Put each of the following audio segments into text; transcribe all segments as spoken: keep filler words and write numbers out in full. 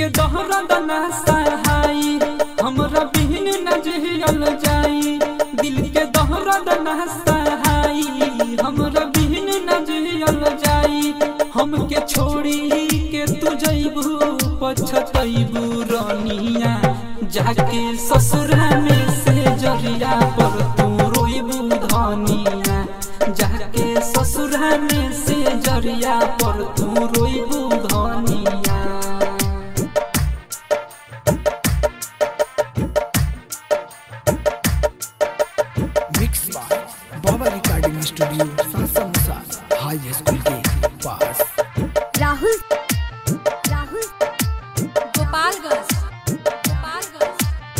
के दहरद ना सहाई हमरा बिन न जियल जाई। दिल के दहरद ना सहाई हमरा बिन न जियल जाई। हमके छोड़ी के तू जइबू पछतइबू रानिया जाके ससुरा में से जरिया पर तू रोइबू धनिया। जाके ससुरा में से जरिया पर तू रोइबू धनिया। Mix by Baba recording studio संसमुसा हाई स्कूल के पास। राहुल राहुल गोपालगंज गोपालगंज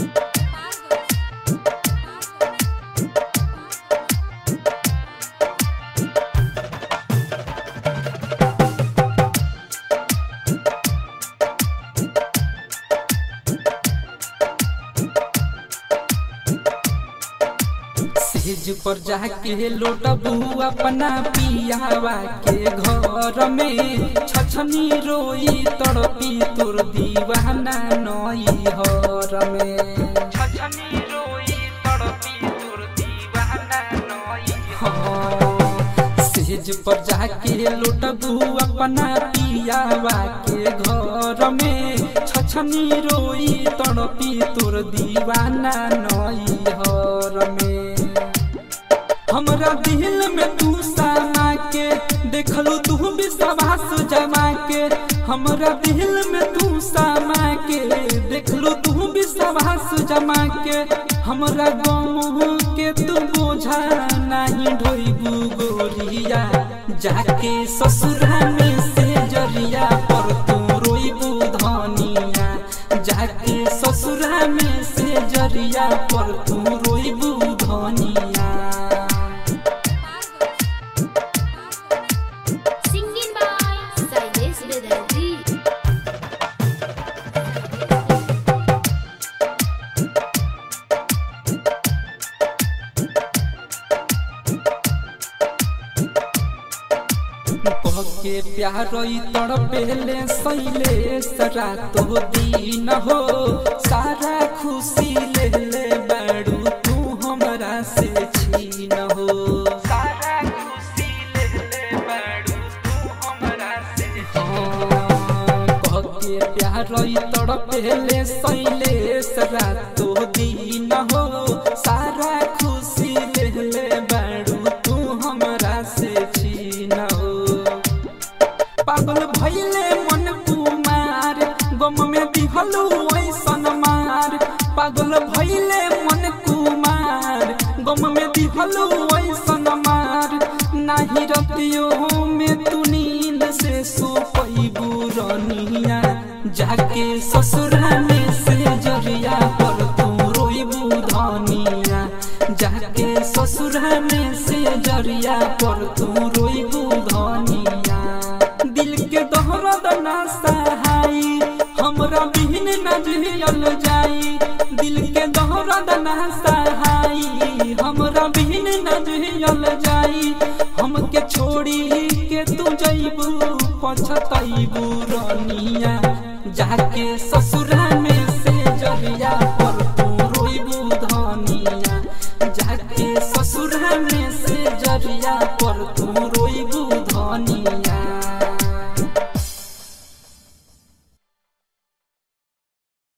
सेज पर जाके लोटबू अपना पियावा के घर में। छछनी रोई तड़पी तोर दीवाना नई हर में। छछनी रोई तड़पी तोर दीवाना नई हर। सेज पर जाके लोटबू अपना पियावा के घर में। छछनी रोई तड़पी तोर दीवाना नई हर में। हमरा दिल में तू समा के देखलू तू विश्वास जमा के। हमरा दिल में तू समा के देखलू तू विश्वास जमा के। हमरा गम के तू बोझा नहीं ढोइबू गोरिया जाके ससुरा में से जरिया पर तू रोइबू धनिया। जाके ससुरा में से जरिया पर तू रोइबू धनिया। के प्यार तड़पेले सैले सरा तो दीन हो। सारा खुशी ले ले बाड़ू तू हमरा से छीन हो। सारा खुशी ले ले बाड़ू तू हमरा से। हाँ के प्यार तड़पेले सैले सरा तो दीन हो। सारा खुशी ले ले बाड़ू तू हमरा से छीन हो। पागल भइले मन कुमार गम में दिहलू ऐसन मार। पागल भइले मन कुमार गम में दिहलू ऐसन मार। नाही रतियों में तू नींद से सो पैबू रानिया। जाके ससुरा में से जरिया पर तू रोइबू धनिया। जाके ससुरा में से जरिया पर तू रोइबू धनिया। दिल के दहरद ना सहाई हमरा बिन न जियल जाई। दिल के दहरद ना सहाई हमरा बिन न जियल जाई। हमके छोड़ी के तू जइबू पछतइबू रानिया। जाके ससुरा में से जरिया पर तू रोइबू धनिया। जाके ससुरा में से जरिया पर तू